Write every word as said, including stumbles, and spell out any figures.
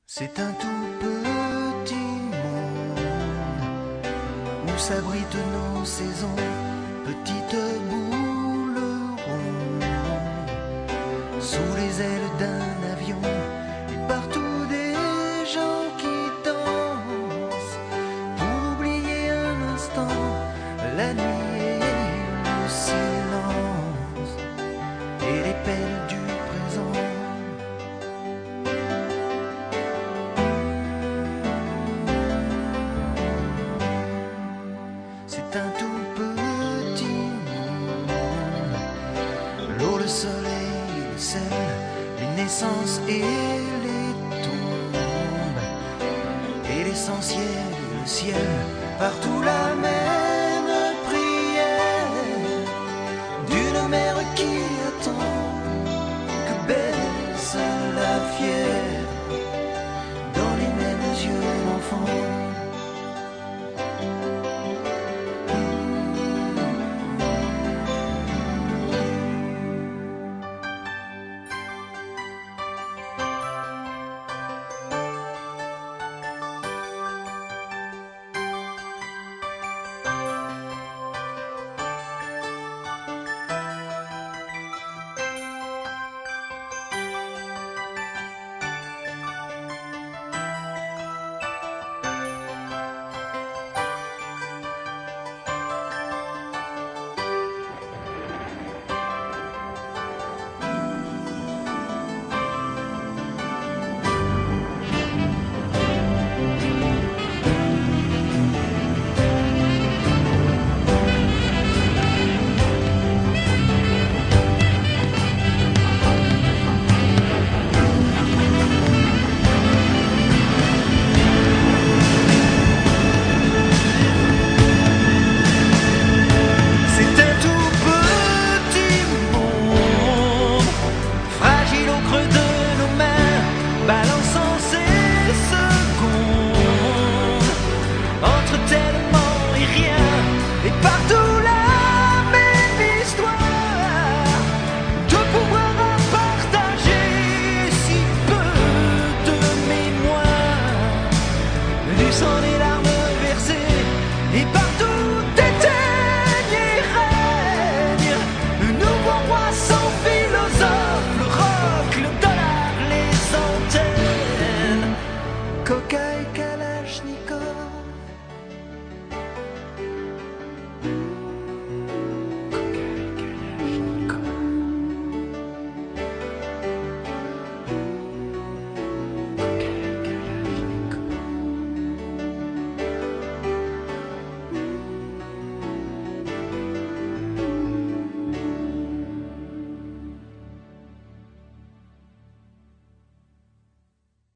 C'est un tout petit monde où s'abritent nos saisons, petites boules rondes, sous les ailes d'un avion, et partout des gens qui dansent, pour oublier un instant la nuit et le silence, et les peines du présent. C'est un tout petit monde, l'eau, le soleil, le sel, les naissances et les tombes, et l'essentiel, le ciel, partout la même prière d'une mère qui attend que baisse la fièvre dans les mêmes yeux d'enfant. Battle